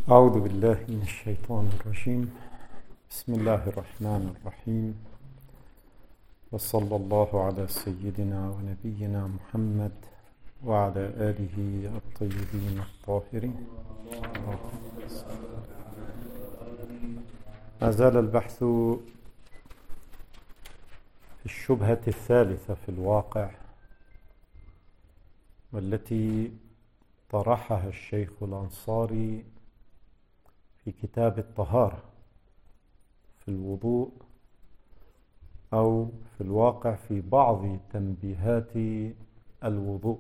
أعوذ بالله من الشيطان الرجيم. بسم الله الرحمن الرحيم، وصلى الله على سيدنا ونبينا محمد وعلى آله الطيبين الطاهرين. ما زال البحث في الشبهة الثالثة في الواقع، والتي طرحها الشيخ الأنصاري في كتاب الطهارة في الوضوء، أو في الواقع في بعض تنبيهات الوضوء.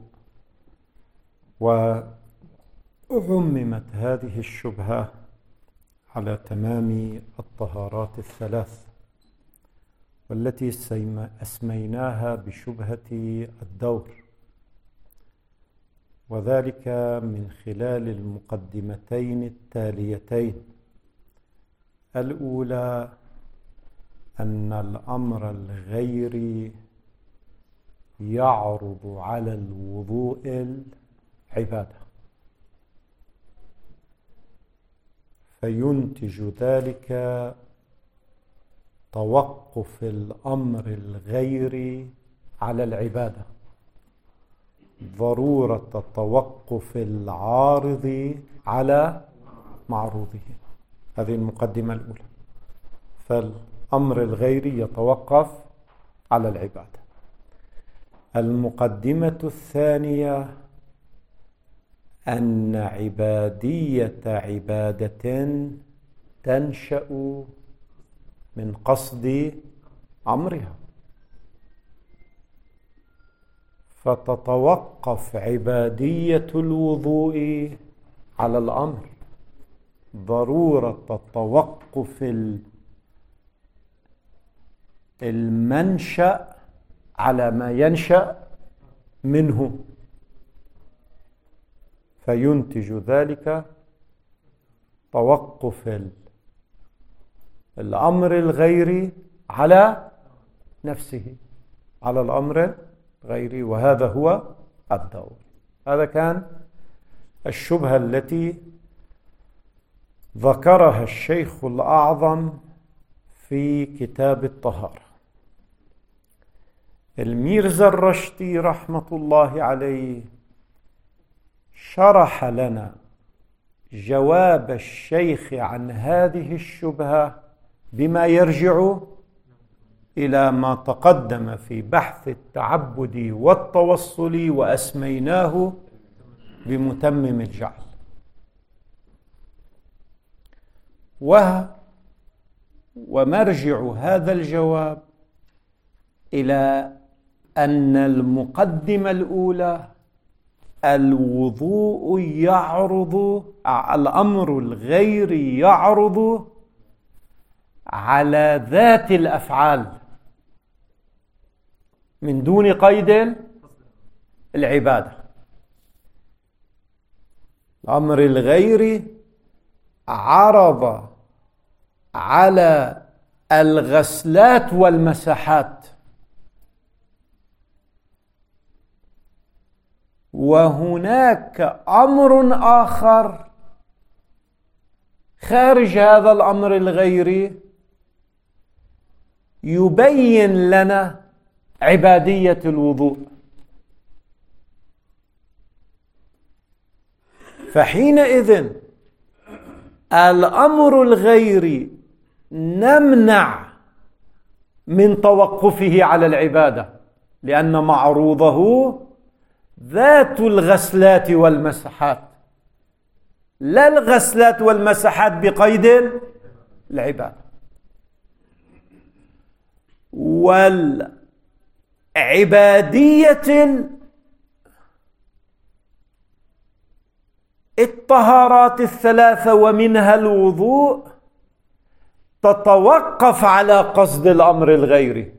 وعممت هذه الشبهة على تمام الطهارات الثلاث، والتي أسميناها بشبهة الدور، وذلك من خلال المقدمتين التاليتين. الأولى أن الأمر الغيري يعرض على الوضوء العبادة، فينتج ذلك توقف الأمر الغيري على العبادة، ضرورة توقف العارض على معروضه. هذه المقدمة الأولى. فالأمر الغيري يتوقف على العبادة. المقدمة الثانية أن عبادية عبادة تنشأ من قصد أمرها، فتتوقف عبادية الوضوء على الأمر، ضرورة توقف المنشأ على ما ينشأ منه، فينتج ذلك توقف الأمر الغيري على نفسه، على الأمر غيري، وهذا هو الدور. هذا كان الشبهة التي ذكرها الشيخ الأعظم في كتاب الطهارة. الميرزا الرشدي رحمة الله عليه شرح لنا جواب الشيخ عن هذه الشبهة بما يرجع إلى ما تقدم في بحث التعبد والتوصل، وأسميناه بمتمم الجعل. ومرجع هذا الجواب إلى أن المقدمة الأولى الوضوء يعرض، الأمر الغيري يعرض على ذات الأفعال من دون قيد العبادة. الأمر الغيري عرض على الغسلات والمسحات، وهناك أمر آخر خارج هذا الأمر الغيري يبين لنا عبادية الوضوء. فحينئذ الأمر الغيري نمنع من توقفه على العبادة، لأن معروضه ذات الغسلات والمسحات، لا الغسلات والمسحات بقيد العبادة. والعبادية الطهارات الثلاثة ومنها الوضوء تتوقف على قصد الأمر الغيري،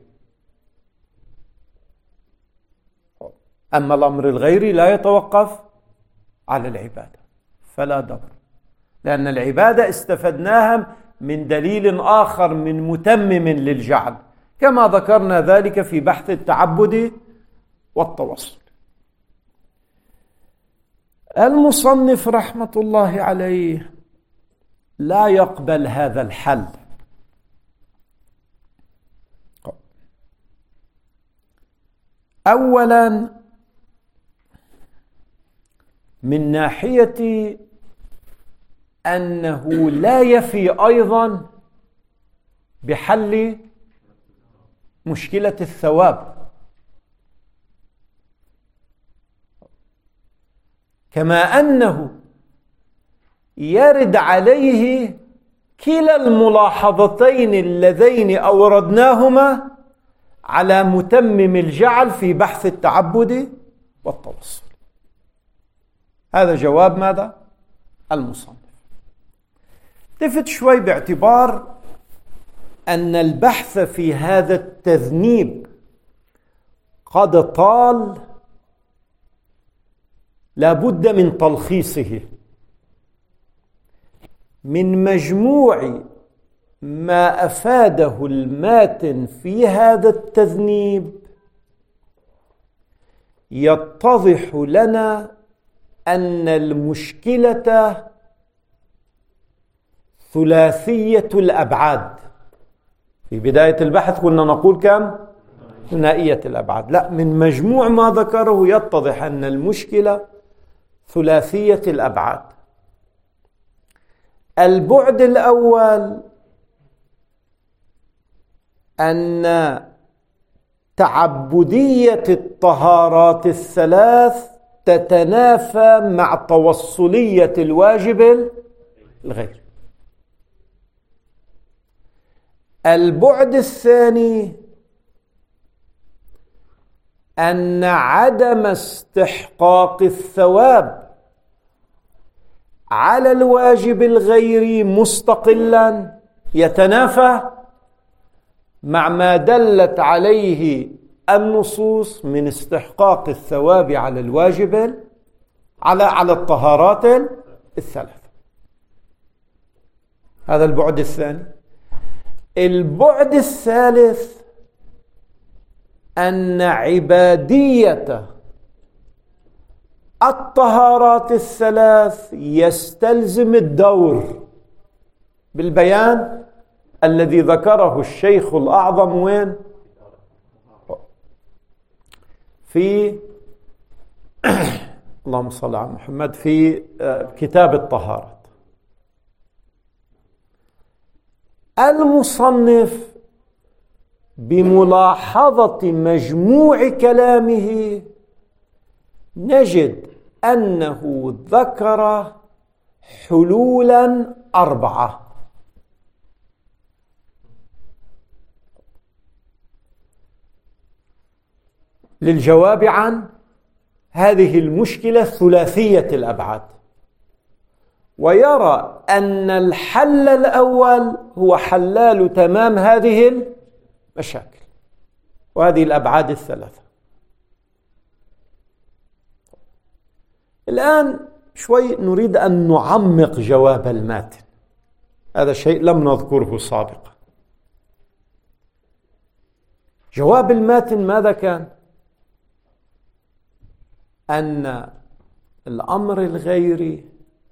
أما الأمر الغيري لا يتوقف على العبادة، فلا دور، لأن العبادة استفدناها من دليل آخر من متمم للجعل، كما ذكرنا ذلك في بحث التعبد والتوصل. المصنف رحمة الله عليه لا يقبل هذا الحل. أولا من ناحية أنه لا يفي أيضا بحل مشكلة الثواب، كما أنه يرد عليه كلا الملاحظتين اللذين أوردناهما على متمم الجعل في بحث التعبد والتوصل. هذا جواب ماذا؟ المصنف. التفت شوي باعتبار أن البحث في هذا التذنيب قد طال، لا بد من تلخيصه من مجموع ما أفاده الماتن في هذا التذنيب. يتضح لنا أن المشكلة ثلاثية الأبعاد. في بداية البحث كنا نقول كم؟ ثنائية الأبعاد. لا، من مجموع ما ذكره يتضح أن المشكلة ثلاثية الأبعاد. البعد الأول أن تعبدية الطهارات الثلاث تتنافى مع توصلية الواجب الغير. البعد الثاني أن عدم استحقاق الثواب على الواجب الغيري مستقلا يتنافى مع ما دلت عليه النصوص من استحقاق الثواب على الواجب على الطهارات الثلاث. هذا البعد الثاني. البعد الثالث أن عبادية الطهارات الثلاث يستلزم الدور بالبيان الذي ذكره الشيخ الأعظم وين؟ في اللهم صل على محمد في كتاب الطهارات. المصنف بملاحظة مجموع كلامه نجد أنه ذكر حلولا 4 للجواب عن هذه المشكلة ثلاثية الأبعاد، ويرى أن الحل الأول هو حلال تمام هذه المشاكل وهذه الأبعاد الثلاثة. الآن شوي نريد أن نعمق جواب الماتن، هذا شيء لم نذكره سابقا. جواب الماتن ماذا كان؟ أن الأمر الغيري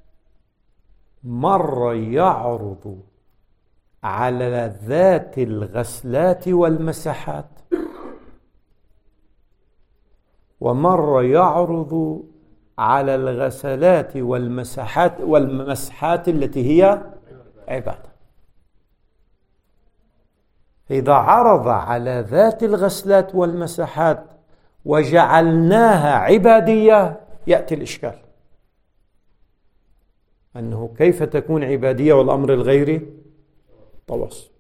مرة يعرض على ذات الغسلات والمسحات، ومرة يعرض على الغسلات والمسحات التي هي عبادة. إذا عرض على ذات الغسلات والمسحات وجعلناها عبادية يأتي الإشكال، أنه كيف تكون عبادية والأمر الغيري توصل.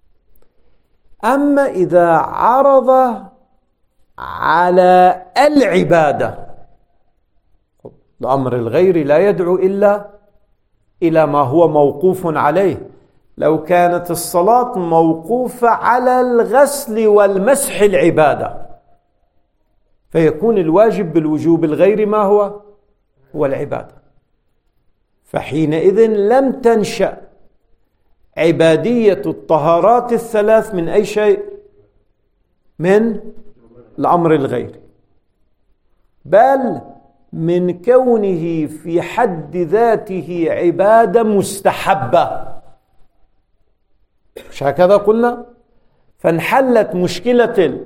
أما إذا عرض على العبادة، الأمر الغيري لا يدعو إلا إلى ما هو موقوف عليه. لو كانت الصلاة موقوفة على الغسل والمسح العبادة، فيكون الواجب بالوجوب الغيري ما هو العبادة. فحينئذ لم تنشأ عبادية الطهارات الثلاث من أي شيء؟ من الأمر الغيري، بل من كونه في حد ذاته عبادة مستحبة. مش هكذا قلنا؟ فانحلت مشكلة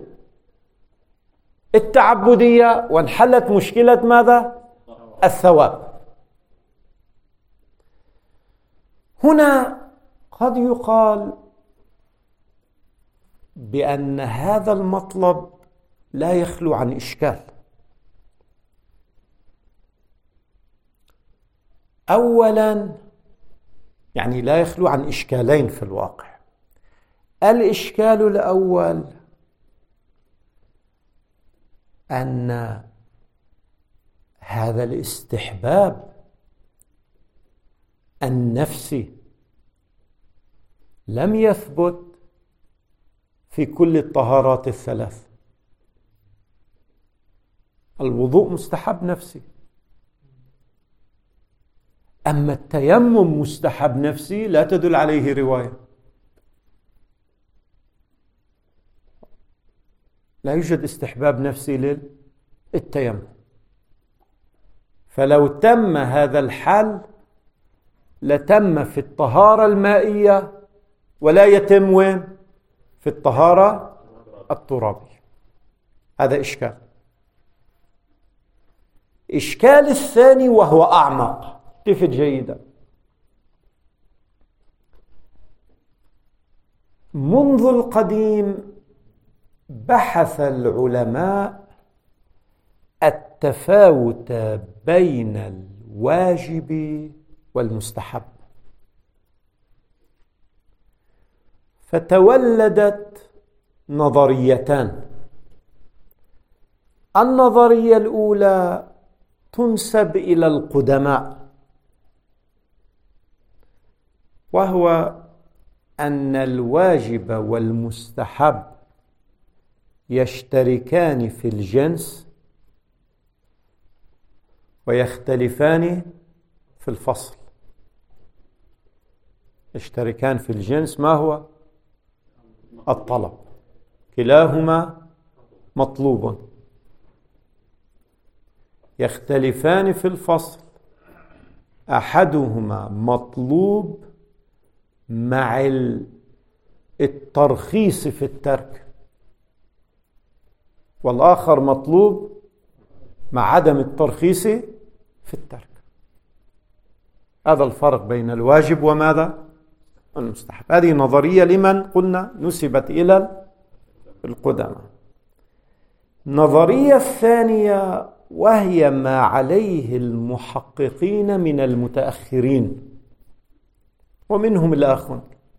التعبدية وانحلت مشكلة ماذا؟ الثواب. هنا قد يقال بأن هذا المطلب لا يخلو عن إشكال. أولا يعني لا يخلو عن إشكالين في الواقع. الإشكال الأول أن هذا الاستحباب النفسي لم يثبت في كل الطهارات الثلاث. الوضوء مستحب نفسي، أما التيمم مستحب نفسي لا تدل عليه رواية. لا يوجد استحباب نفسي للتيمم. فلو تم هذا الحل لتم في الطهارة المائية ولا يتم وين؟ في الطهارة الترابية. هذا إشكال. إشكال الثاني وهو أعمق، التفت جيدا. منذ القديم بحث العلماء التفاوت بين الواجب والمستحب، فتولدت نظريتان. النظرية الأولى تنسب إلى القدماء، وهو أن الواجب والمستحب يشتركان في الجنس ويختلفان في الفصل. يشتركان في الجنس، ما هو؟ الطلب، كلاهما مطلوب. يختلفان في الفصل، أحدهما مطلوب مع الترخيص في الترك، والآخر مطلوب مع عدم الترخيص في الترك. هذا الفرق بين الواجب وماذا؟ المستحب. هذه نظرية لمن قلنا نسبت إلى القدماء. النظرية الثانية وهي ما عليه المحققين من المتأخرين ومنهم الآخرون،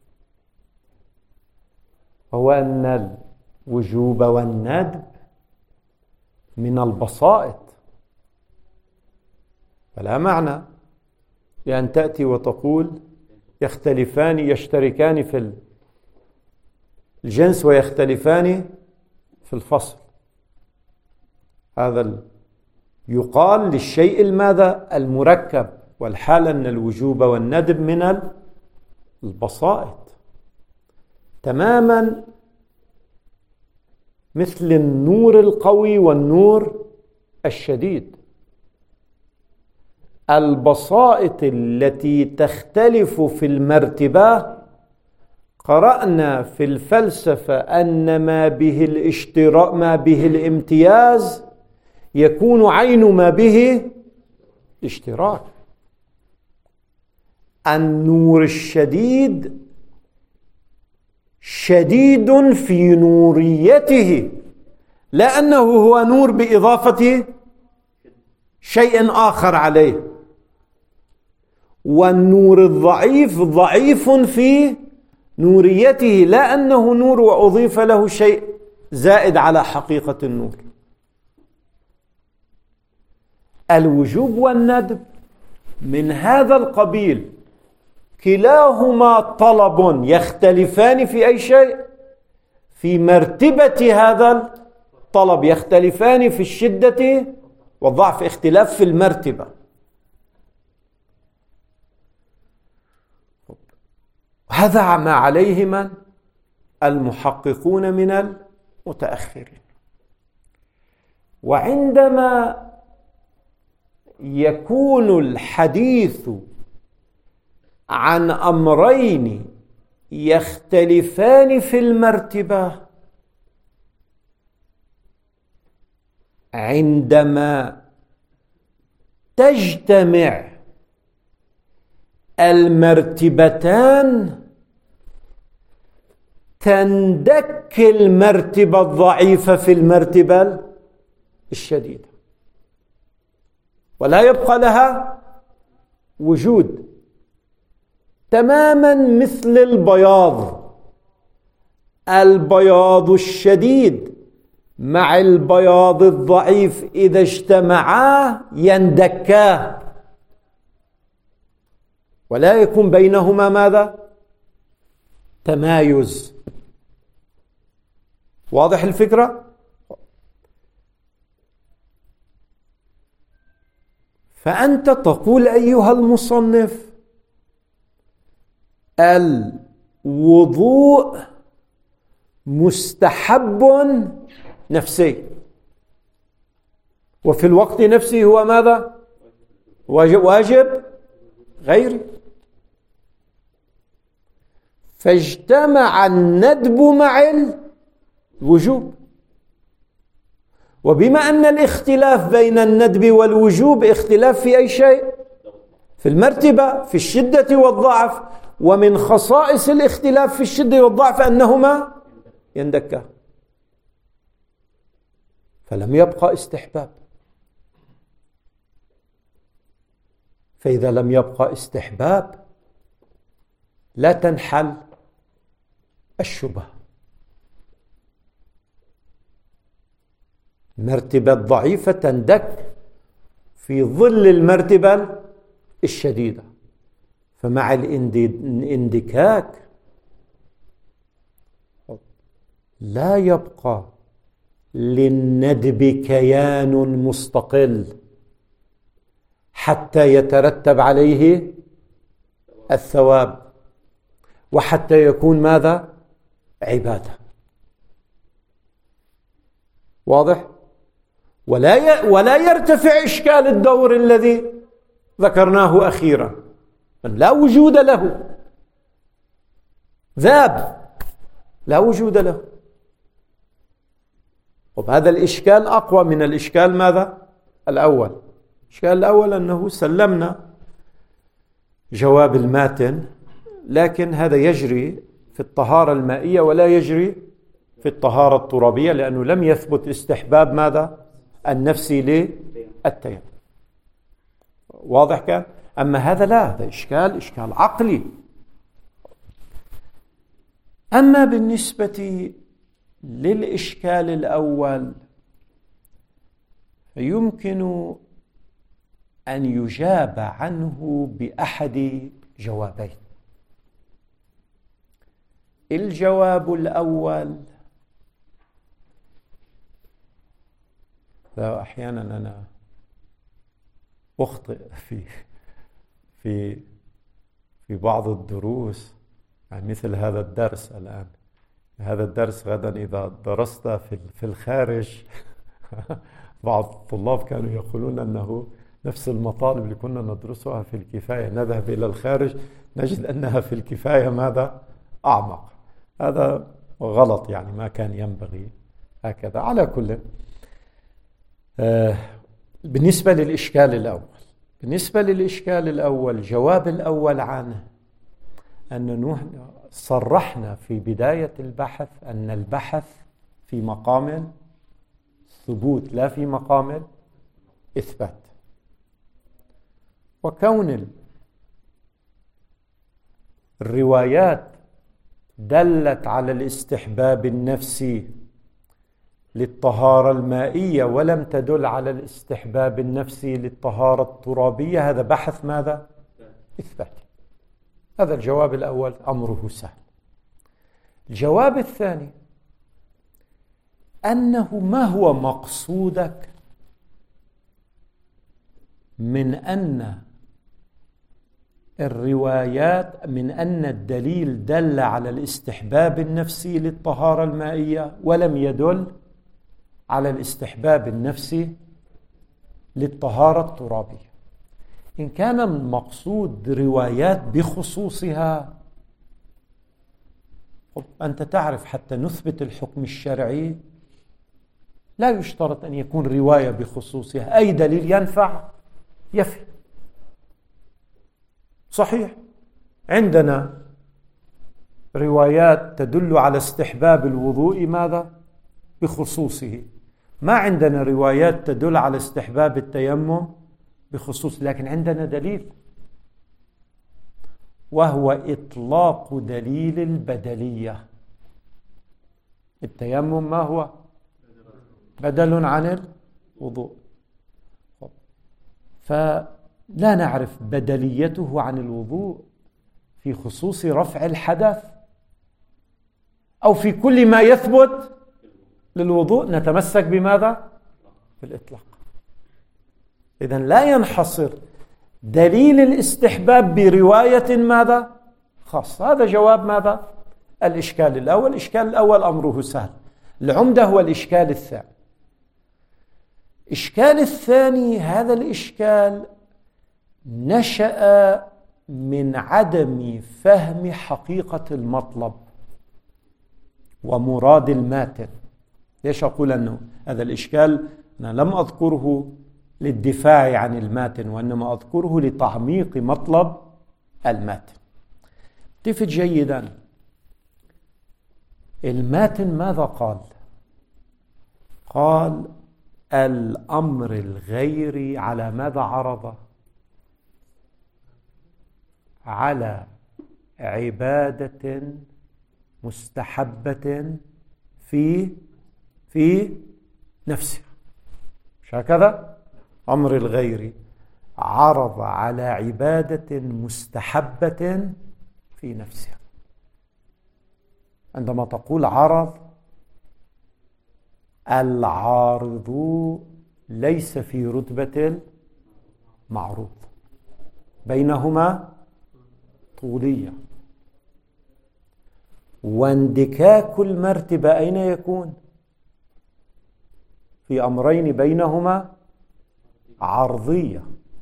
هو أن الوجوب والندب من البسائط، فلا معنى لأن تأتي وتقول يختلفان يشتركان في الجنس ويختلفان في الفصل. هذا يقال للشيء الماذا؟ المركب، والحال أن الوجوب والندب من البسائط تماما، مثل النور القوي والنور الشديد. البسائط التي تختلف في المرتبة، قرأنا في الفلسفة أن ما به الاشتراك ما به الامتياز يكون عين ما به اشتراك. النور الشديد شديد في نوريته، لا أنه هو نور بإضافة شيء آخر عليه. والنور الضعيف ضعيف في نوريته، لا أنه نور وأضيف له شيء زائد على حقيقة النور. الوجوب والندب من هذا القبيل، كلاهما طلب، يختلفان في أي شيء؟ في مرتبة هذا الطلب، يختلفان في الشدة والضعف، اختلاف في المرتبة. هذا ما عليه من؟ المحققون من المتأخرين. وعندما يكون الحديث عن أمرين يختلفان في المرتبة عندما تجتمع المرتبتان تندك المرتبة الضعيفة في المرتبة الشديدة ولا يبقى لها وجود، تماما مثل البياض الشديد مع البياض الضعيف إذا اجتمعا يندكا ولا يكون بينهما ماذا؟ تمايز. واضح الفكرة؟ فأنت تقول أيها المصنف الوضوء مستحب نفسي، وفي الوقت نفسه هو ماذا؟ واجب غيري. فاجتمع الندب مع الوجوب، وبما أن الاختلاف بين الندب والوجوب اختلاف في أي شيء؟ في المرتبة، في الشدة والضعف، ومن خصائص الاختلاف في الشدة والضعف أنهما يندكا، فلم يبقى استحباب. فإذا لم يبقى استحباب لا تنحل الشبهة. مرتبة ضعيفة تندك في ظل المرتبة الشديدة، فمع الاندكاك لا يبقى للندب كيان مستقل حتى يترتب عليه الثواب، وحتى يكون ماذا؟ عبادة. واضح؟ ولا يرتفع إشكال الدور الذي ذكرناه أخيرا، لا وجود له، ذاب، لا وجود له. وهذا الإشكال أقوى من الإشكال ماذا؟ الأول. الإشكال الأول أنه سلمنا جواب الماتن، لكن هذا يجري في الطهارة المائية ولا يجري في الطهارة الترابية، لأنه لم يثبت استحباب ماذا؟ النفسي للتيمم. واضح كان؟ أما هذا لا، هذا إشكال عقلي. أما بالنسبة للإشكال الأول يمكن أن يجاب عنه بأحد جوابين. الجواب الأول، أحيانا أنا أخطئ في بعض الدروس، يعني مثل هذا الدرس الآن. هذا الدرس غدا إذا درست في الخارج بعض الطلاب كانوا يقولون أنه نفس المطالب اللي كنا ندرسها في الكفاية نذهب إلى الخارج نجد أنها في الكفاية ماذا؟ أعمق. هذا غلط، يعني ما كان ينبغي هكذا. على كل بالنسبة للإشكال الأول، جواب الأول عنه أن صرحنا في بداية البحث أن البحث في مقام ثبوت لا في مقام إثبات، وكون الروايات دلت على الاستحباب النفسي للطهارة المائية ولم تدل على الاستحباب النفسي للطهارة الترابية، هذا بحث ماذا؟ إثباتي. هذا الجواب الأول أمره سهل. الجواب الثاني أنه ما هو مقصودك من أن الروايات، من أن الدليل دل على الاستحباب النفسي للطهارة المائية ولم يدل على الاستحباب النفسي للطهارة الترابية. إن كان المقصود روايات بخصوصها، أنت تعرف حتى نثبت الحكم الشرعي لا يشترط أن يكون رواية بخصوصها، أي دليل ينفع يفي. صحيح عندنا روايات تدل على استحباب الوضوء ماذا؟ بخصوصه. ما عندنا روايات تدل على استحباب التيمم بخصوص، لكن عندنا دليل، وهو إطلاق دليل البدلية. التيمم ما هو؟ بدل عن الوضوء، فلا نعرف بدليته عن الوضوء في خصوص رفع الحدث أو في كل ما يثبت للوضوء، نتمسك بماذا؟ بالإطلاق. إذن لا ينحصر دليل الاستحباب برواية ماذا؟ خاصة. هذا جواب ماذا؟ الإشكال الأول. الإشكال الأول أمره سهل. العمدة هو الإشكال الثاني. الإشكال الثاني، هذا الإشكال نشأ من عدم فهم حقيقة المطلب ومراد الماتن. ليش أقول أنه هذا الإشكال أنا لم أذكره للدفاع عن الماتن، وإنما أذكره لتعميق مطلب الماتن. التفت جيدا، الماتن ماذا قال؟ قال الأمر الغيري على ماذا عرض؟ على عبادة مستحبة في نفسها. مش هكذا؟ أمر الغير عرض على عبادة مستحبة في نفسها. عندما تقول عرض، العارض ليس في رتبة المعروض، بينهما طولية. واندكاك المرتبة أين يكون؟ في أمرين بينهما عرضية،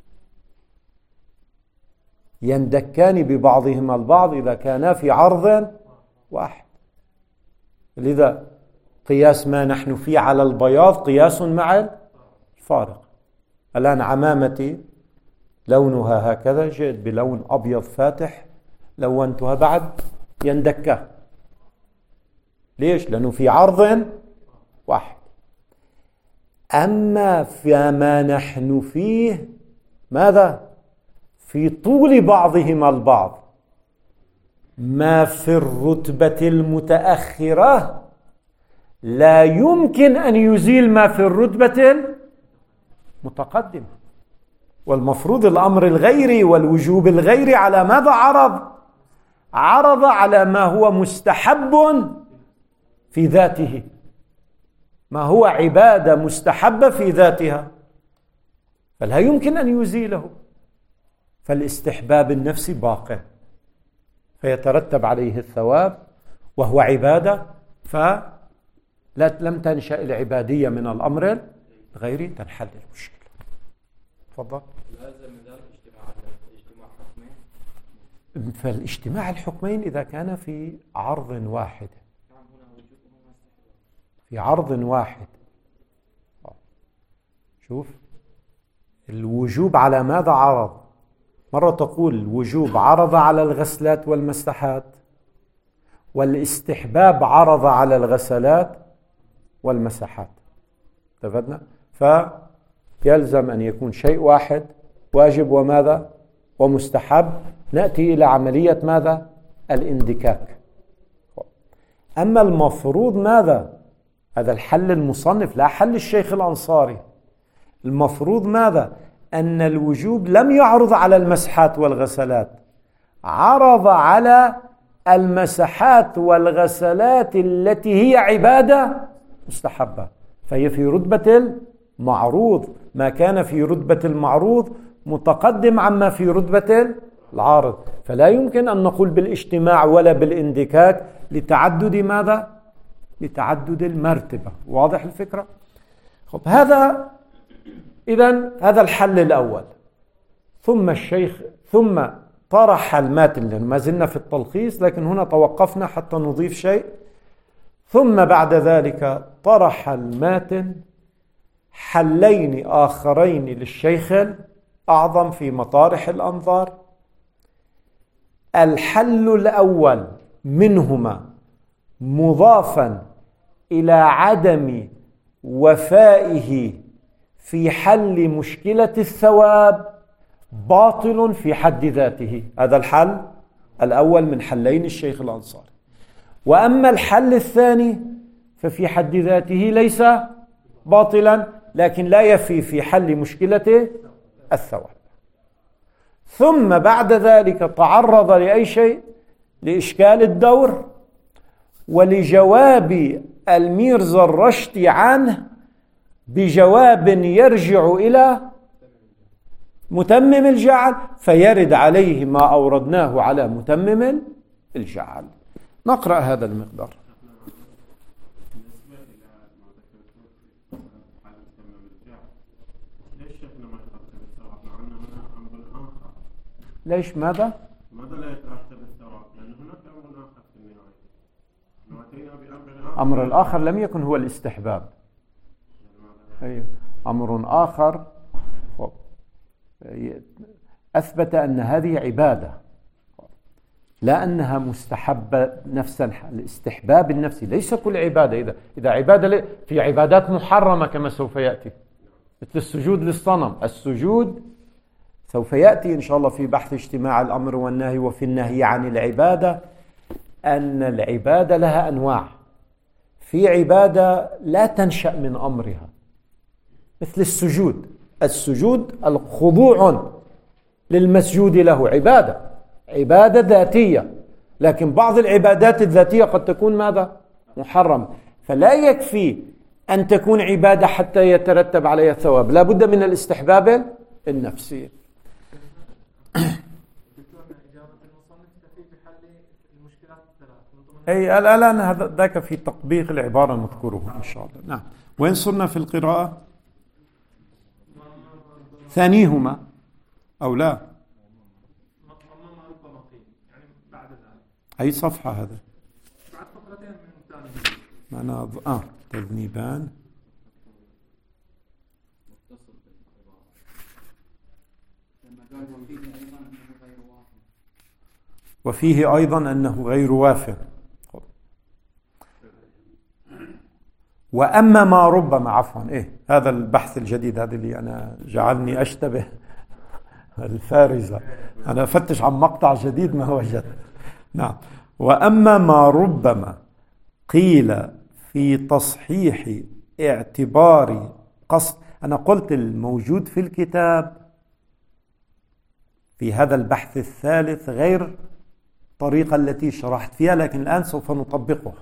يندكان ببعضهما البعض إذا كانا في عرض واحد. لذا قياس ما نحن فيه على البياض قياس مع الفارق. الآن عمامتي لونها هكذا، جئت بلون أبيض فاتح لونتها، بعد يندكه. ليش؟ لأنه في عرض واحد. أما فيما نحن فيه ماذا؟ في طول بعضهما البعض. ما في الرتبة المتأخرة لا يمكن أن يزيل ما في الرتبة المتقدمة. والمفروض الأمر الغيري والوجوب الغيري على ماذا عرض؟ عرض على ما هو مستحب في ذاته، ما هو عبادة مستحبة في ذاتها، فلا يمكن أن يزيله. فالاستحباب النفسي باق، فيترتب عليه الثواب وهو عبادة، لم تنشأ العبادية من الأمر الغيري، تنحل المشكلة. تفضل. لازم ذلك اجتماع حكمين. فالاجتماع الحكمين إذا كان في عرض واحد، في عرض واحد. شوف الوجوب على ماذا عرض؟ مرة تقول الوجوب عرض على الغسلات والمسحات، والاستحباب عرض على الغسلات والمسحات. اتفقنا؟ فيلزم أن يكون شيء واحد واجب وماذا؟ ومستحب. نأتي إلى عملية ماذا؟ الاندكاك. أما المفروض ماذا؟ هذا الحل المصنف، لا حل الشيخ الأنصاري. المفروض ماذا؟ أن الوجوب لم يعرض على المسحات والغسلات، عرض على المسحات والغسلات التي هي عبادة مستحبة، فهي في رتبة المعروض. ما كان في رتبة المعروض متقدم عما في رتبة العارض، فلا يمكن أن نقول بالاجتماع ولا بالاندكاك لتعدد ماذا؟ لتعدد المرتبة. واضح الفكرة؟ خب، هذا إذن هذا الحل الأول. ثم الشيخ ثم طرح الماتن، لأن ما زلنا في التلخيص لكن هنا توقفنا حتى نضيف شيء. ثم بعد ذلك طرح الماتن حلين آخرين للشيخ الأعظم في مطارح الأنظار. الحل الأول منهما مضافا إلى عدم وفائه في حل مشكلة الثواب باطل في حد ذاته. هذا الحل الأول من حلين الشيخ الأنصاري. وأما الحل الثاني ففي حد ذاته ليس باطلا، لكن لا يفي في حل مشكلة الثواب. ثم بعد ذلك تعرض لأي شيء؟ لإشكال الدور ولجواب الميرزا الرشدي عنه بجواب يرجع إلى متمم الجعل، فيرد عليه ما أوردناه على متمم الجعل. نقرأ هذا المقدار. ليش ماذا؟ ماذا لا يترتب الثواب؟ لأن هناك أمر آخر في النهاية. أمر الآخر لم يكن هو الاستحباب. أيوه. أمر آخر أثبت أن هذه عبادة، لا أنها مستحبة نفسا. الاستحباب النفسي ليس كل عبادة. إذا عبادة في عبادات محرمة كما سوف يأتي، مثل السجود للصنم. السجود سوف يأتي إن شاء الله في بحث اجتماع الأمر والنهي وفي النهي عن العبادة، أن العبادة لها أنواع. في عبادة لا تنشأ من أمرها مثل السجود. السجود الخضوع للمسجود له عبادة ذاتية، لكن بعض العبادات الذاتية قد تكون ماذا؟ محرم. فلا يكفي أن تكون عبادة حتى يترتب عليها الثواب، لا بد من الاستحباب النفسي. أي الآن هذا ذاك في تطبيق العبارة نذكره إن شاء الله. نعم. وين صرنا في القراءة؟ ثانيهما أو لا؟ أي صفحة هذا؟ بعد فقرتين من تذنيبان. وفيه أيضا أنه غير وافٍ. وأما ما ربما هذا البحث الجديد، هذا اللي أنا جعلني أشتبه الفارزة، أنا أفتش عن مقطع جديد ما وجدت. نعم. وأما ما ربما قيل في تصحيح اعتبار قصد، أنا قلت الموجود في الكتاب في هذا البحث الثالث غير الطريقة التي شرحت فيها، لكن الآن سوف نطبقها.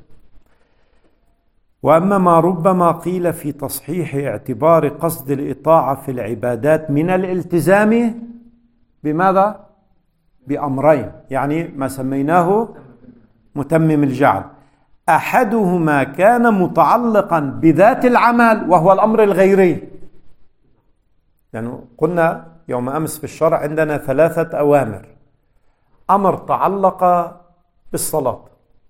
وأما ما ربما قيل في تصحيح اعتبار قصد الإطاعة في العبادات من الالتزام بماذا؟ بأمرين، يعني ما سميناه متمم الجعل. أحدهما كان متعلقا بذات العمل وهو الأمر الغيري. يعني قلنا يوم أمس في الشرع عندنا 3 أوامر. أمر تعلق بالصلاة،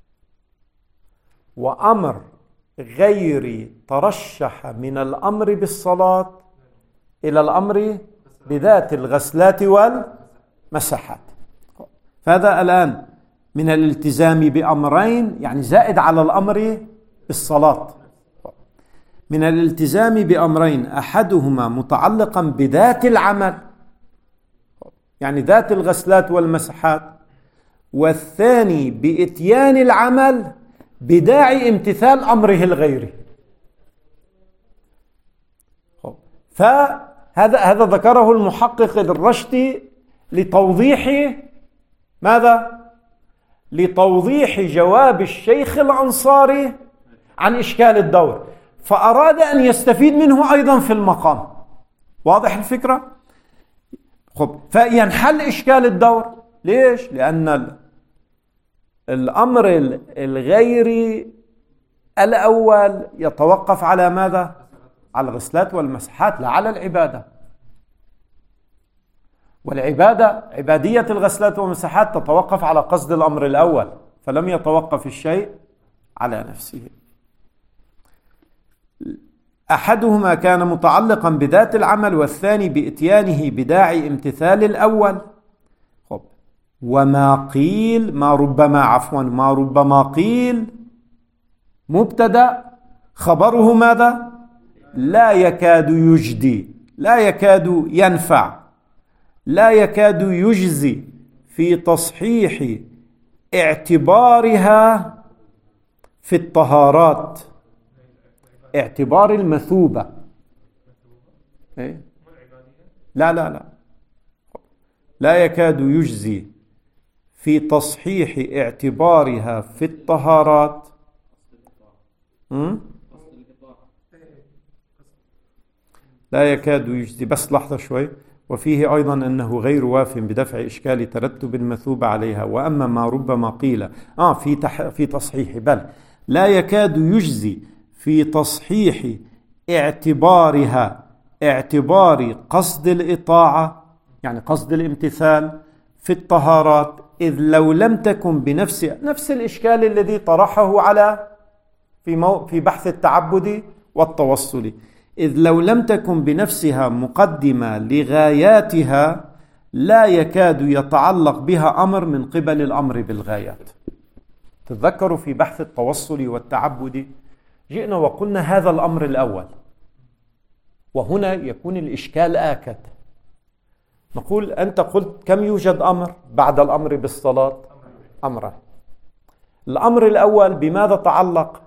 وأمر غيري ترشح من الأمر بالصلاة إلى الأمر بذات الغسلات والمسحات. فهذا الآن من الالتزام بأمرين، يعني زائد على الأمر بالصلاة. من الالتزام بأمرين أحدهما متعلقا بذات العمل، يعني ذات الغسلات والمسحات، والثاني بإتيان العمل بداعي امتثال أمره الغيري. فهذا ذكره المحقق الرشدي لتوضيح ماذا؟ لتوضيح جواب الشيخ الأنصاري عن إشكال الدور، فأراد أن يستفيد منه أيضا في المقام. واضح الفكرة؟ فينحل إشكال الدور. ليش؟ لأن الأمر الغيري الأول يتوقف على ماذا؟ على الغسلات والمسحات لا على العبادة. والعبادة عبادية الغسلات والمسحات تتوقف على قصد الأمر الأول، فلم يتوقف الشيء على نفسه. أحدهما كان متعلقا بذات العمل والثاني بإتيانه بداعي امتثال الأول. وما قيل ما ربما قيل مبتدأ خبره ماذا؟ لا يكاد يجدي، لا يكاد ينفع، لا يكاد يجزي في تصحيح اعتبارها في الطهارات، اعتبار المثوبة. لا يكاد يجزي في تصحيح اعتبارها في الطهارات. لا يكاد يجزي، بس لحظة شوي. وفيه أيضا أنه غير واف بدفع إشكال ترتب المثوبة عليها. وأما ما ربما قيل في تصحيح، بل لا يكاد يجزي في تصحيح اعتبارها، اعتبار قصد الإطاعة يعني قصد الامتثال في الطهارات، إذ لو لم تكن بنفسها، نفس الإشكال الذي طرحه على في بحث التعبد والتوصل، إذ لو لم تكن بنفسها مقدمة لغاياتها لا يكاد يتعلق بها أمر من قبل الأمر بالغايات. تذكروا في بحث التوصل والتعبد جئنا وقلنا هذا الأمر الأول، وهنا يكون الإشكال آكد. نقول أنت قلت كم يوجد أمر بعد الأمر بالصلاة؟ أمران. الأمر الأول بماذا تعلق؟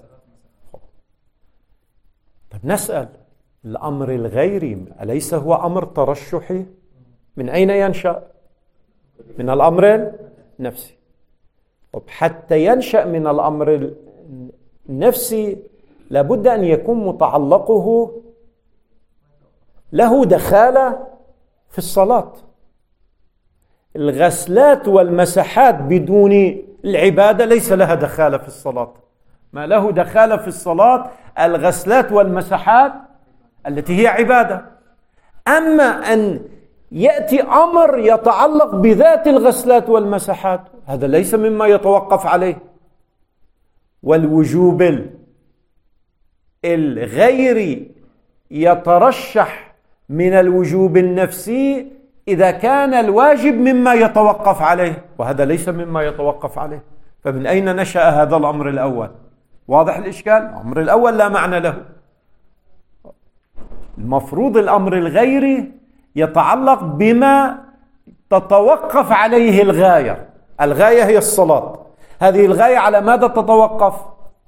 طب نسأل الأمر الغيري أليس هو أمر ترشحي؟ من أين ينشأ؟ من الأمر النفسي. طب حتى ينشأ من الأمر النفسي لابد أن يكون متعلقه له دخالة في الصلاة. الغسلات والمسحات بدون العبادة ليس لها دخالة في الصلاة. ما له دخالة في الصلاة الغسلات والمسحات التي هي عبادة. أما أن يأتي أمر يتعلق بذات الغسلات والمسحات هذا ليس مما يتوقف عليه. والوجوب الغيري يترشح من الوجوب النفسي إذا كان الواجب مما يتوقف عليه، وهذا ليس مما يتوقف عليه. فمن أين نشأ هذا الأمر الأول؟ واضح الإشكال؟ الأمر الأول لا معنى له. المفروض الأمر الغيري يتعلق بما تتوقف عليه الغاية. الغاية هي الصلاة. هذه الغاية على ماذا تتوقف؟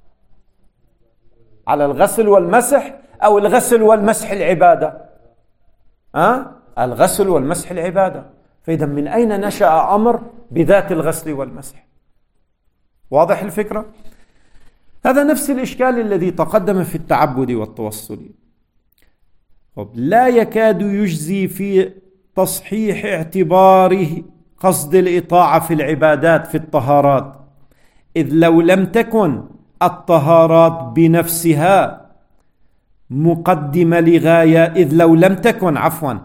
على الغسل والمسح أو الغسل والمسح العبادة؟ الغسل والمسح العبادة. فإذا من أين نشأ أمر بذات الغسل والمسح؟ واضح الفكرة؟ هذا نفس الإشكال الذي تقدم في التعبد والتوصل. لا يكاد يجزي في تصحيح اعتباره قصد الإطاعة في العبادات في الطهارات، إذ لو لم تكن الطهارات بنفسها مقدمة لغاية، إذ لو لم تكن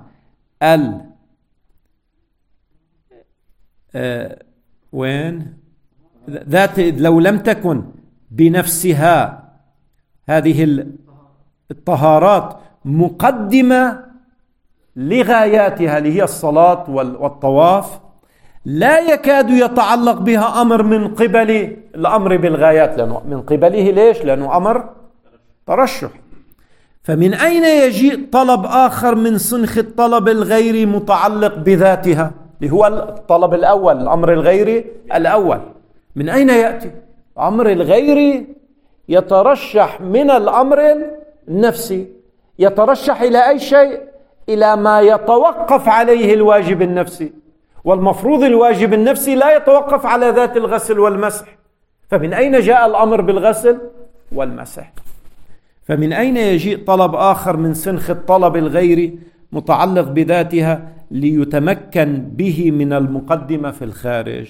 إذ لو لم تكن بنفسها هذه الطهارات مقدمة لغاياتها اللي هي الصلاة والطواف لا يكاد يتعلق بها أمر من قبل الأمر بالغايات. لأنه من قبله ليش؟ لأنه أمر ترشح. فمن أين يجيء طلب آخر من صنخ الطلب الغيري متعلق بذاتها اللي هو الطلب الأول، الأمر الغيري الأول؟ من أين يأتي؟ أمر الغيري يترشح من الأمر النفسي. يترشح إلى أي شيء؟ إلى ما يتوقف عليه الواجب النفسي، والمفروض الواجب النفسي لا يتوقف على ذات الغسل والمسح. فمن أين جاء الأمر بالغسل والمسح؟ فمن أين يجيء طلب آخر من صنخ الطلب الغيري متعلق بذاتها ليتمكن به من المقدمة في الخارج،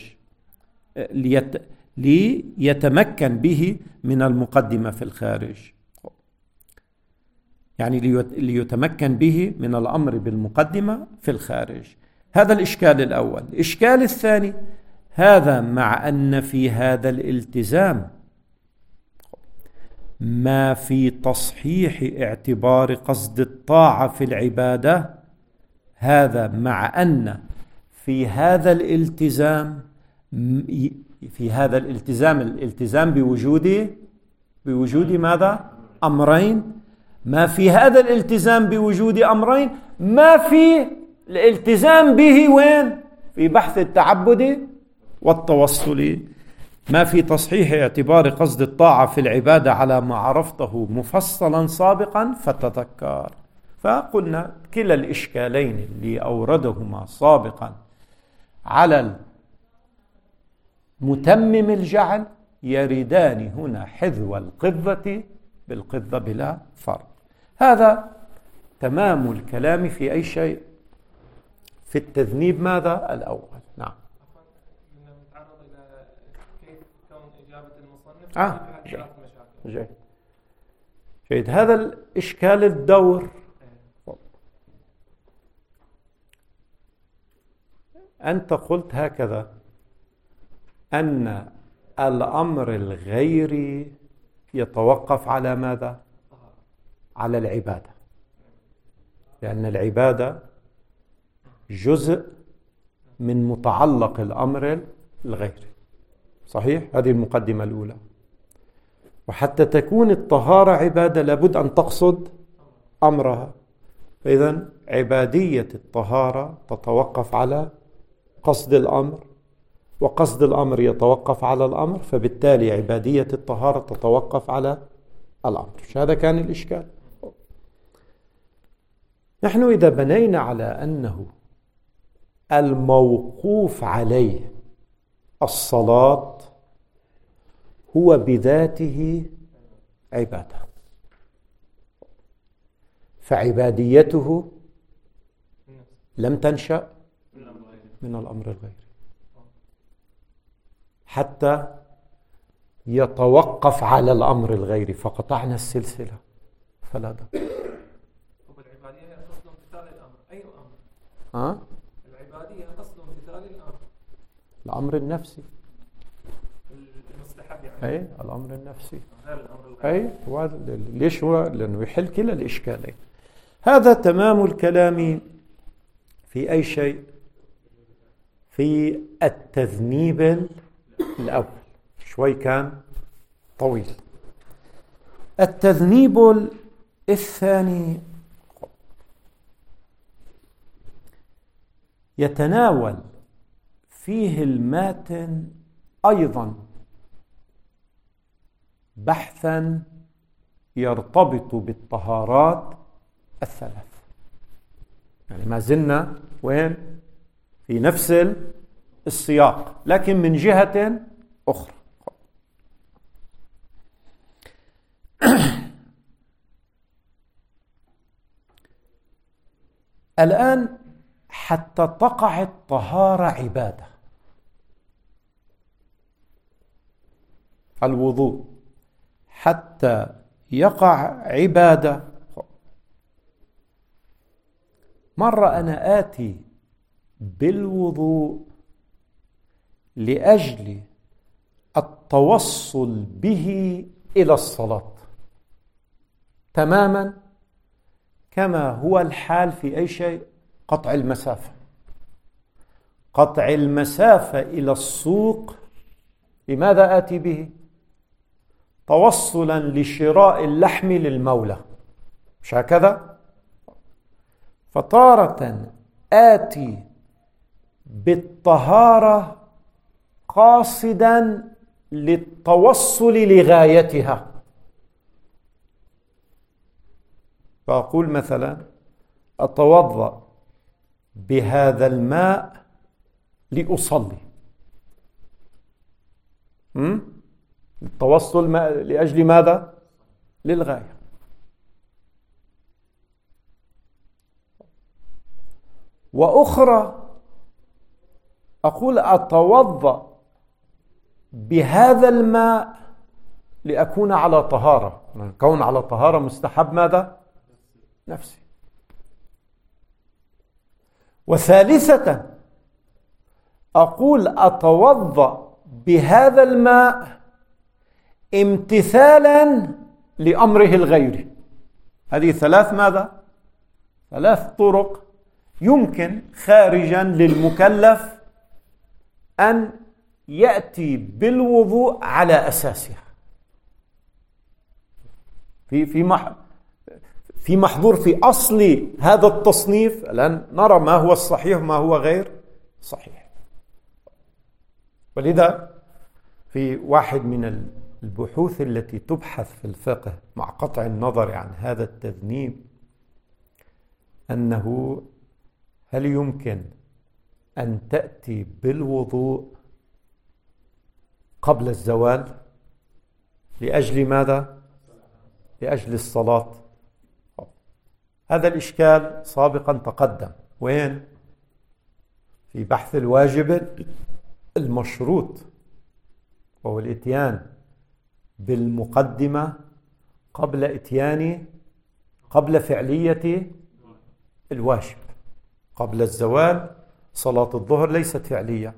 ليتمكن به من المقدمة في الخارج؟ يعني ليتمكن به من الأمر بالمقدمة في الخارج. هذا الإشكال الأول. الإشكال الثاني، هذا مع أن في هذا الالتزام ما في تصحيح اعتبار قصد الطاعة في العبادة، هذا مع أن في هذا الالتزام الالتزام بوجود ماذا؟ أمرين. ما في هذا الالتزام بوجود أمرين ما في الالتزام به وين؟ في بحث التعبد والتوصل. ما في تصحيح اعتبار قصد الطاعة في العبادة على ما عرفته مفصلا سابقا فتذكر. فقلنا كلا الإشكالين اللي أوردهما سابقا على متمم الجعل يردان هنا حذو القذة بالقذة بلا فرق. هذا تمام الكلام في أي شيء في التذنيب ماذا؟ الأول. نعم. نتعرض إلى كيف كون إجابة المصنف جيد. هذا الإشكال الدور. أنت قلت هكذا أن الأمر الغيري يتوقف على ماذا؟ على العبادة، لأن العبادة جزء من متعلق الأمر الغيري. صحيح؟ هذه المقدمة الأولى. وحتى تكون الطهارة عبادة لابد أن تقصد أمرها، فإذا عبادية الطهارة تتوقف على قصد الأمر، وقصد الأمر يتوقف على الأمر، فبالتالي عبادية الطهارة تتوقف على الأمر. هذا كان الإشكال. نحن إذا بنينا على أنه الموقوف عليه الصلاة هو بذاته عبادة، فعباديته لم تنشأ من الأمر الغيري حتى يتوقف على الأمر الغيري، فقطعنا السلسلة فلا داعي. العبادية قصد امتثال الأمر. أي أمر؟ العبادية قصد امتثال الأمر. الأمر النفسي. المستحب يعني. أي الأمر النفسي. أي ليش هو؟ لأنه يحل كلا الإشكالين. هذا تمام الكلام في أي شيء؟ في التذنيب الأول. شوي كان طويل. التذنيب الثاني يتناول فيه الماتن أيضا بحثا يرتبط بالطهارات الثلاث. يعني ما زلنا وين؟ في نفس السياق لكن من جهة أخرى. الآن حتى تقع الطهارة عبادة، الوضوء حتى يقع عبادة. مرة أنا آتي بالوضوء لأجل التوصل به إلى الصلاة تماما كما هو الحال في أي شيء. قطع المسافة، قطع المسافة إلى السوق لماذا آتي به؟ توصلا لشراء اللحم للمولى، مش هكذا؟ فتارة آتي بالطهارة قاصدا للتوصل لغايتها، فأقول مثلا أتوضأ بهذا الماء لأصلي، التوصل لأجل ماذا؟ للغاية. وأخرى أقول أتوضأ بهذا الماء لأكون على طهارة. كون على طهارة مستحب ماذا؟ نفسي. وثالثة أقول أتوضأ بهذا الماء امتثالا لأمره الغيري. هذه ثلاث ماذا؟ ثلاث طرق يمكن خارجا للمكلف أن يأتي بالوضوء على أساسها في محظور في أصل هذا التصنيف. الآن نرى ما هو الصحيح وما هو غير صحيح. ولذا في واحد من البحوث التي تبحث في الفقه مع قطع النظر عن هذا التذنيب أنه هل يمكن أن تأتي بالوضوء قبل الزوال لأجل ماذا؟ لأجل الصلاة. هذا الإشكال سابقا تقدم وين؟ في بحث الواجب المشروط، وهو الإتيان بالمقدمة قبل فعلية الواجب. قبل الزوال صلاة الظهر ليست فعلية،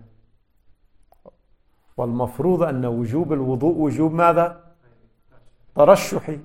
والمفروض أن وجوب الوضوء وجوب ماذا؟ ترشحي.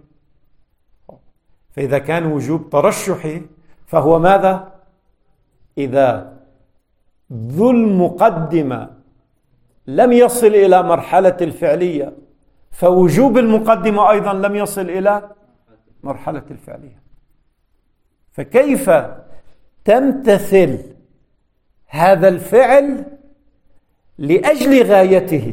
فإذا كان وجوب ترشحي فهو ماذا؟ إذا ذو المقدمة لم يصل إلى مرحلة الفعلية فوجوب المقدمة أيضا لم يصل إلى مرحلة الفعلية. فكيف تمتثل هذا الفعل لأجل غايته؟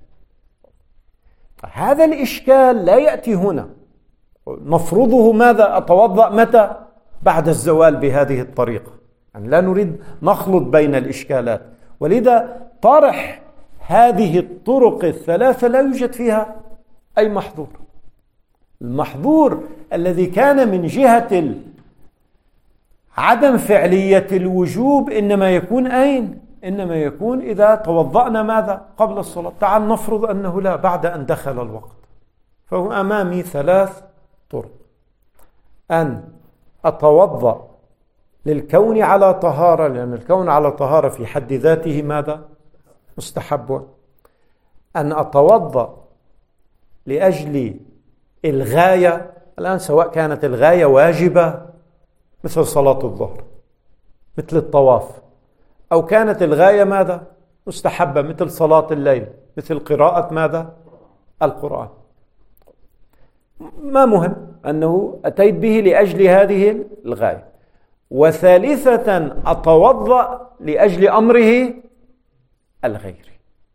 هذا الإشكال لا يأتي هنا. مفروضه ماذا؟ أتوضأ متى؟ بعد الزوال بهذه الطريقة. يعني لا نريد نخلط بين الإشكالات، ولذا طرح هذه الطرق الثلاثة لا يوجد فيها أي محظور. المحظور الذي كان من جهة عدم فعلية الوجوب إنما يكون أين؟ إنما يكون إذا توضأنا ماذا؟ قبل الصلاة. تعال نفرض أنه لا، بعد أن دخل الوقت. فهو أمامي ثلاث طرق: أن أتوضأ للكون على طهارة، لأن الكون على طهارة في حد ذاته ماذا؟ مستحب. أن أتوضأ لأجل الغاية، الآن سواء كانت الغاية واجبة مثل صلاة الظهر مثل الطواف، أو كانت الغاية ماذا؟ مستحبة مثل صلاة الليل، مثل قراءة ماذا؟ القرآن. ما مهم أنه أتيت به لأجل هذه الغاية. وثالثة أتوضأ لأجل أمره الغيري.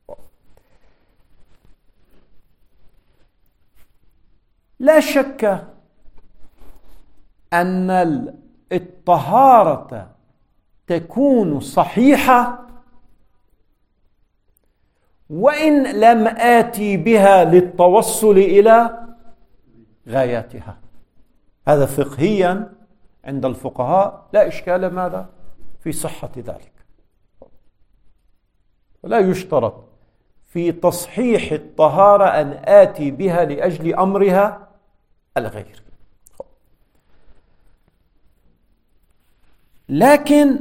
لا شك أن الطهارة تكون صحيحة وإن لم آتي بها للتوصل إلى غاياتها. هذا فقهيا عند الفقهاء لا إشكال ماذا؟ في صحة ذلك. ولا يشترط في تصحيح الطهارة أن آتي بها لأجل أمرها الغير. لكن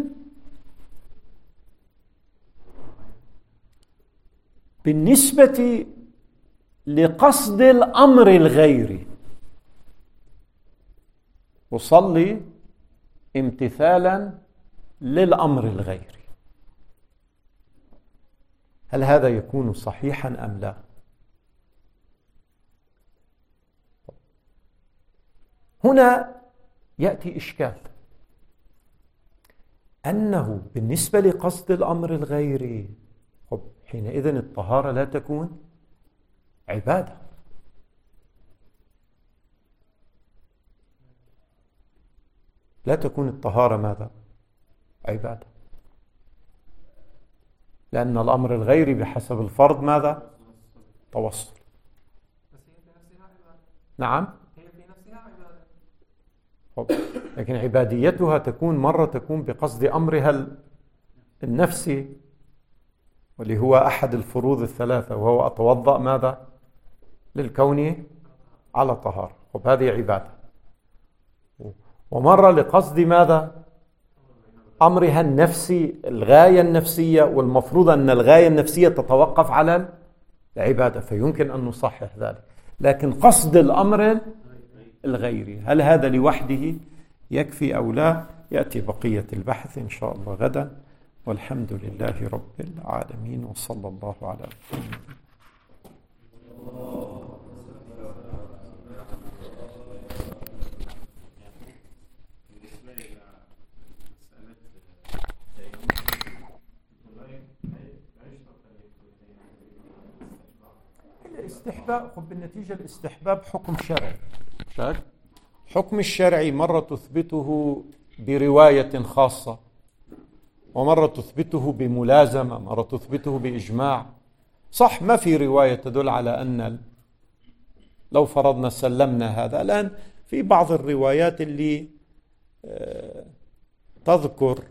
بالنسبة لقصد الأمر الغيري أصلي امتثالا للأمر الغيري، هل هذا يكون صحيحا أم لا؟ هنا يأتي إشكال، أنه بالنسبة لقصد الأمر الغيري حينئذ الطهارة لا تكون عبادة. لا تكون الطهارة ماذا؟ عبادة، لأن الأمر الغيري بحسب الفرض ماذا؟ توصل. بس هي في نفسها عبادة. نعم، هي في نفسها عبادة. لكن عباديتها تكون مرة تكون بقصد أمرها النفسي، واللي هو أحد الفروض الثلاثة، وهو أتوضأ ماذا؟ للكون على طهارة. هذه عبادة. ومرة لقصد ماذا؟ أمرها النفسي، الغاية النفسية، والمفروض أن الغاية النفسية تتوقف على العبادة، فيمكن أن نصحح ذلك. لكن قصد الأمر الغيري، هل هذا لوحده يكفي أو لا؟ يأتي بقية البحث إن شاء الله غدا، والحمد لله رب العالمين، وصلى الله على محمد. الاستحباب بالنتيجة الاستحباب حكم شرعي. حكم الشرعي مرة تثبته برواية خاصة، ومرة تثبته بملازمة، مرة تثبته بإجماع. صح ما في رواية تدل على أن لو فرضنا سلمنا هذا. الآن في بعض الروايات اللي تذكر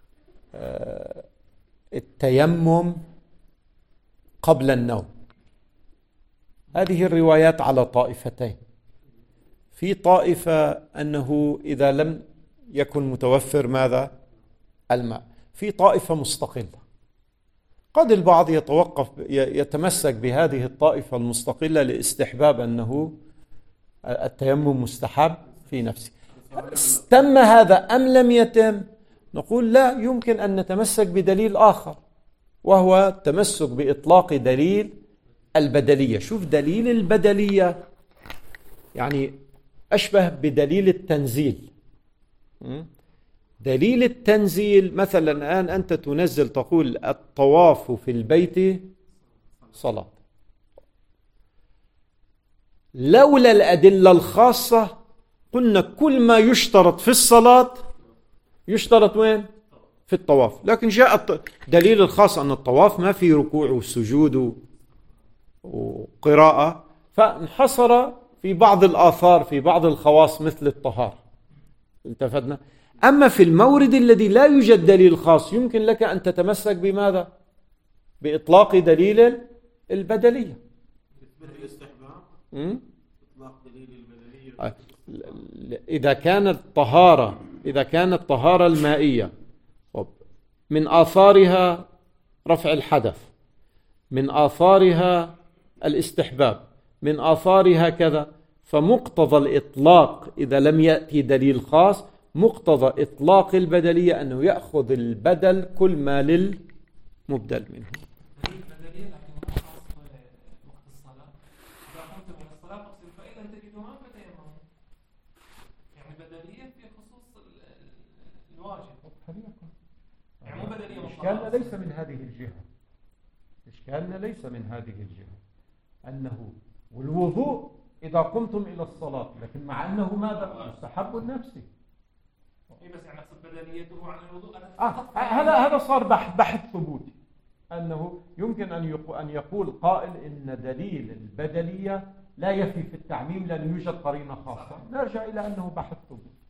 التيمم قبل النوم. هذه الروايات على طائفتين. في طائفة أنه إذا لم يكن متوفر ماذا؟ الماء. في طائفة مستقلة. قد البعض يتمسك بهذه الطائفة المستقلة لاستحباب أنه التيمم مستحب في نفسه. تم هذا أم لم يتم؟ نقول لا، يمكن أن نتمسك بدليل آخر، وهو التمسك بإطلاق دليل البدلية. شوف دليل البدلية يعني أشبه بدليل التنزيل. دليل التنزيل مثلا الآن أنت تنزل تقول الطواف في البيت صلاة. لولا الأدلة الخاصة قلنا كل ما يشترط في الصلاة يشترط وين؟ في الطواف. لكن جاء دليل الخاص أن الطواف ما في ركوع وسجود وقراءة، فانحصر في بعض الآثار في بعض الخواص مثل الطهارة. التفتنا. أما في المورد الذي لا يوجد دليل خاص يمكن لك أن تتمسك بماذا؟ بإطلاق دليل البدلية. إذا كانت الطهارة المائية من آثارها رفع الحدث، من آثارها الاستحباب، من آثارها كذا، فمقتضى الإطلاق إذا لم يأتي دليل خاص مقتضى إطلاق البدلية أنه يأخذ البدل كل ما للمبدل منه. البدلية لكن خاص وقت الصلاة. إذا قمت من الصلاة فاغسل فإذا تجدوا ماء فتيمموا. يعني بدلية في خصوص الواجب. يعني مو بدلية. إشكالنا ليس من هذه الجهة. إشكالنا ليس من هذه الجهة أنه والوضوء إذا قمتم إلى الصلاة، لكن مع أنه ماذا؟ مستحب النفسي. بس يعني أقصد بدليته عن الوضوء. هذا صار بحث ثبوتي، أنه يمكن أن يقول قائل إن دليل البدلية لا يفي في التعميم لأن يوجد قرينة خاصة. نرجع إلى أنه بحث ثبوتي.